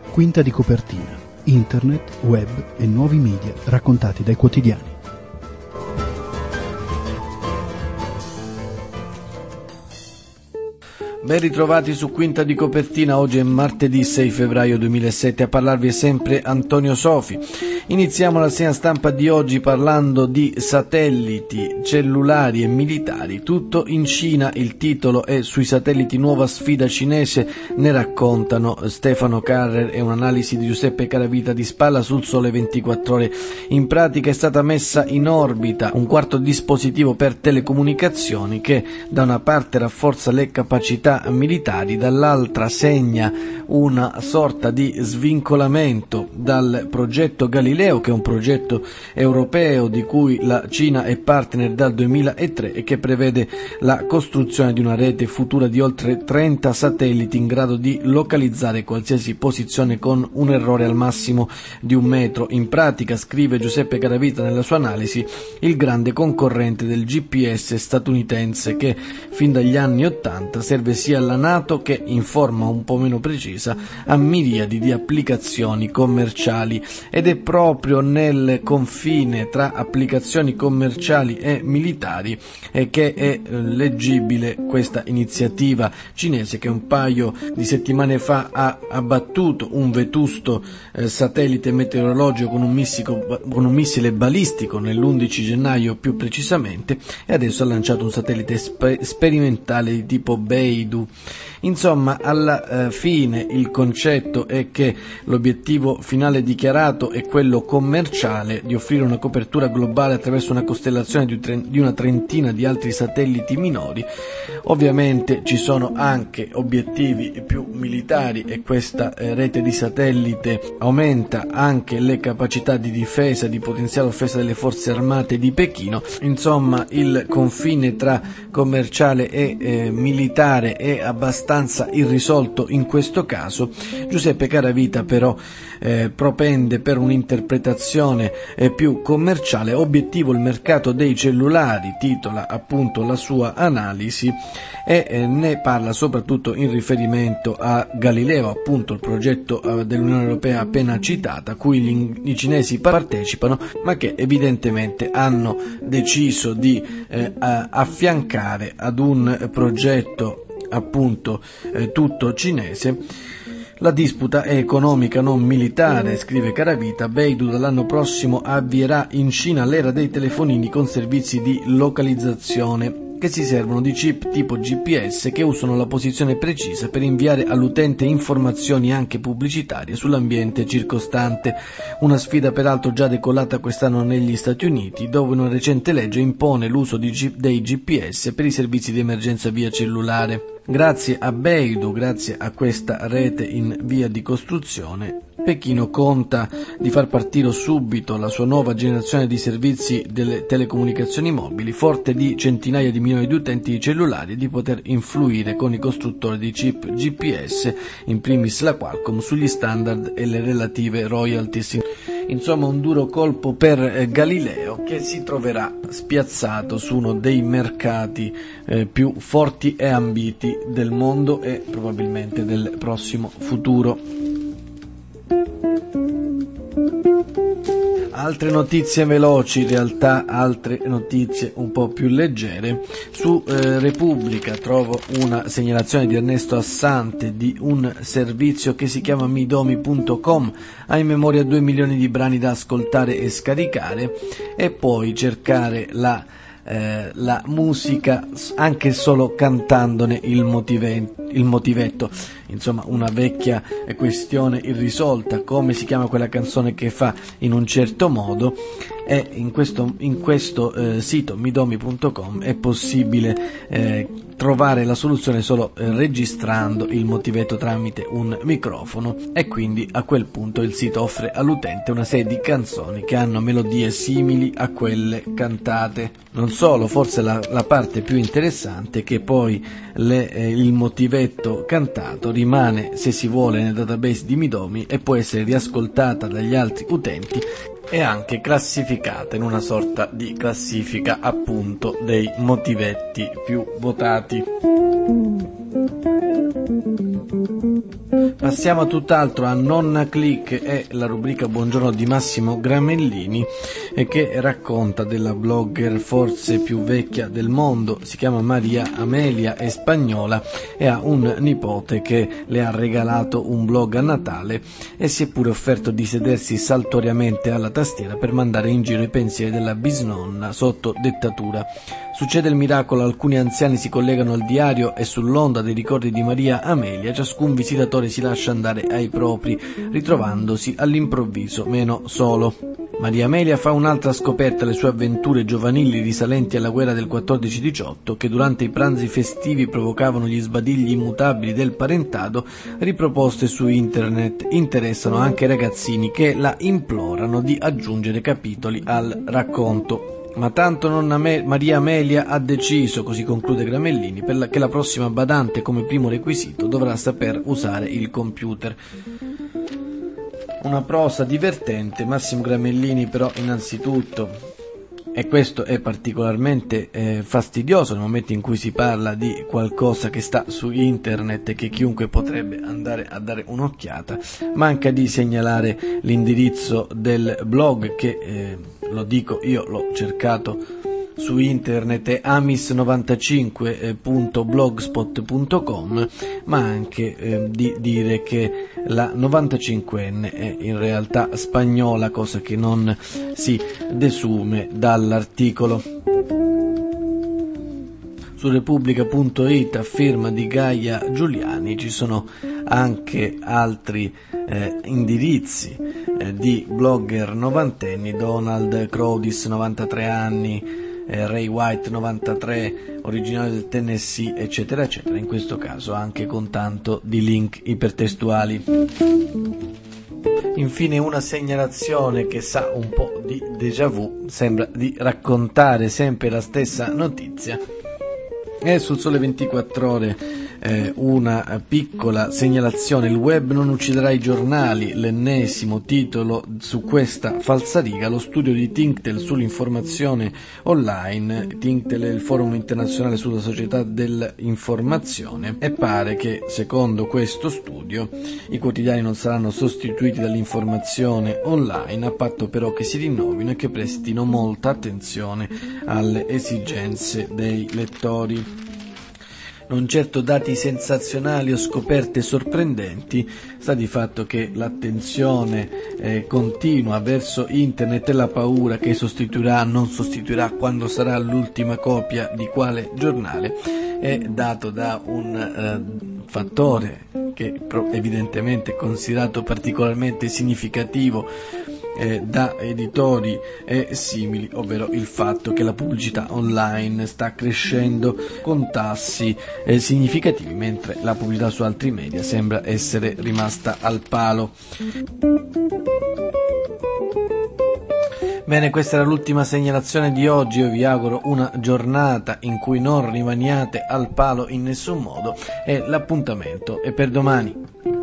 Quinta di copertina, internet, web e nuovi media raccontati dai quotidiani. Ben ritrovati su Quinta di copertina, oggi è martedì 6 febbraio 2007, a parlarvi è sempre Antonio Sofi. Iniziamo la rassegna stampa di oggi parlando di satelliti cellulari e militari, tutto in Cina, il titolo è sui satelliti nuova sfida cinese, ne raccontano Stefano Carrer e un'analisi di Giuseppe Caravita di Spalla sul Sole 24 Ore. In pratica è stata messa in orbita un quarto dispositivo per telecomunicazioni che da una parte rafforza le capacità militari, dall'altra segna una sorta di svincolamento dal progetto Galileo, che è un progetto europeo di cui la Cina è partner dal 2003 e che prevede la costruzione di una rete futura di oltre 30 satelliti in grado di localizzare qualsiasi posizione con un errore al massimo di 1 metro. In pratica, scrive Giuseppe Caravita nella sua analisi, il grande concorrente del GPS statunitense che fin dagli anni 80 serve sia alla NATO che, in forma un po' meno precisa, a miriadi di applicazioni commerciali, ed è proprio nel confine tra applicazioni commerciali e militari che è leggibile questa iniziativa cinese che un paio di settimane fa ha abbattuto un vetusto satellite meteorologico con un missile balistico nell'11 gennaio più precisamente, e adesso ha lanciato un satellite sperimentale di tipo Beidou. Insomma, alla fine il concetto è che l'obiettivo finale dichiarato è quello commerciale di offrire una copertura globale attraverso una costellazione di una trentina di altri satelliti minori. Ovviamente ci sono anche obiettivi più militari e questa rete di satellite aumenta anche le capacità di difesa, di potenziale offesa delle forze armate di Pechino. Insomma, il confine tra commerciale e militare è abbastanza irrisolto in questo caso. Giuseppe Caravita però propende per un'interpretazione più commerciale. Obiettivo il mercato dei cellulari, titola appunto la sua analisi, e ne parla soprattutto in riferimento a Galileo, appunto il progetto dell'Unione Europea appena citata, a cui i cinesi partecipano, ma che evidentemente hanno deciso di affiancare ad un progetto appunto tutto cinese. La disputa è economica, non militare, scrive Caravita. Beidou dall'anno prossimo avvierà in Cina l'era dei telefonini con servizi di localizzazione che si servono di chip tipo GPS che usano la posizione precisa per inviare all'utente informazioni anche pubblicitarie sull'ambiente circostante. Una sfida peraltro già decollata quest'anno negli Stati Uniti, dove una recente legge impone l'uso dei GPS per i servizi di emergenza via cellulare. Grazie a Beidou, grazie a questa rete in via di costruzione, Pechino conta di far partire subito la sua nuova generazione di servizi delle telecomunicazioni mobili, forte di centinaia di milioni di utenti di cellulari, e di poter influire con i costruttori di chip GPS, in primis la Qualcomm, sugli standard e le relative royalties. Insomma, un duro colpo per Galileo, che si troverà spiazzato su uno dei mercati più forti e ambiti del mondo e probabilmente del prossimo futuro. Altre notizie veloci, in realtà altre notizie un po' più leggere. Su Repubblica trovo una segnalazione di Ernesto Assante di un servizio che si chiama midomi.com, ha in memoria 2 milioni di brani da ascoltare e scaricare, e poi cercare la musica anche solo cantandone il motivetto. Insomma, una vecchia questione irrisolta, come si chiama quella canzone che fa in un certo modo, e in questo sito midomi.com è possibile trovare la soluzione solo registrando il motivetto tramite un microfono, e quindi a quel punto il sito offre all'utente una serie di canzoni che hanno melodie simili a quelle cantate. Non solo, forse la parte più interessante è che poi il motivetto cantato rimane, se si vuole, nel database di Midomi e può essere riascoltata dagli altri utenti e anche classificata in una sorta di classifica appunto dei motivetti più votati. Passiamo a tutt'altro, a Nonna Click, è la rubrica Buongiorno di Massimo Gramellini, che racconta della blogger forse più vecchia del mondo. Si chiama Maria Amelia, è spagnola e ha un nipote che le ha regalato un blog a Natale e si è pure offerto di sedersi saltuariamente alla tastiera per mandare in giro i pensieri della bisnonna sotto dettatura. Succede il miracolo, alcuni anziani si collegano al diario e sull'onda dei ricordi di Maria Amelia ciascun visitatore si lascia andare ai propri, ritrovandosi all'improvviso meno solo. Maria Amelia fa un'altra scoperta, le sue avventure giovanili risalenti alla guerra del 14-18, che durante i pranzi festivi provocavano gli sbadigli immutabili del parentado, riproposte su internet, interessano anche i ragazzini che la implorano di aggiungere capitoli al racconto. Ma tanto Maria Amelia ha deciso, così conclude Gramellini, che la prossima badante come primo requisito dovrà saper usare il computer. Una prosa divertente, Massimo Gramellini però innanzitutto, e questo è particolarmente fastidioso nel momento in cui si parla di qualcosa che sta su internet e che chiunque potrebbe andare a dare un'occhiata, manca di segnalare l'indirizzo del blog che, lo dico io, l'ho cercato su internet, è amis95.blogspot.com, ma anche di dire che la 95enne è in realtà spagnola, cosa che non si desume dall'articolo. Su Repubblica.it, a firma di Gaia Giuliani, ci sono anche altri indirizzi di blogger novantenni: Donald Crowdis, 93 anni, Ray White, 93, originario del Tennessee, eccetera eccetera, in questo caso anche con tanto di link ipertestuali. Infine una segnalazione che sa un po' di déjà vu, sembra di raccontare sempre la stessa notizia. E sul Sole 24 Ore una piccola segnalazione: il web non ucciderà i giornali, l'ennesimo titolo su questa falsariga. Lo studio di Tinktel sull'informazione online. Tinktel è il forum internazionale sulla società dell'informazione, e pare che secondo questo studio i quotidiani non saranno sostituiti dall'informazione online, a patto però che si rinnovino e che prestino molta attenzione alle esigenze dei lettori. Non certo dati sensazionali o scoperte sorprendenti, sta di fatto che l'attenzione continua verso internet e la paura che non sostituirà quando sarà l'ultima copia di quale giornale è dato da un fattore che evidentemente è considerato particolarmente significativo da editori e simili, ovvero il fatto che la pubblicità online sta crescendo con tassi significativi, mentre la pubblicità su altri media sembra essere rimasta al palo. Bene, questa era l'ultima segnalazione di oggi. Io vi auguro una giornata in cui non rimaniate al palo in nessun modo, e l'appuntamento è per domani.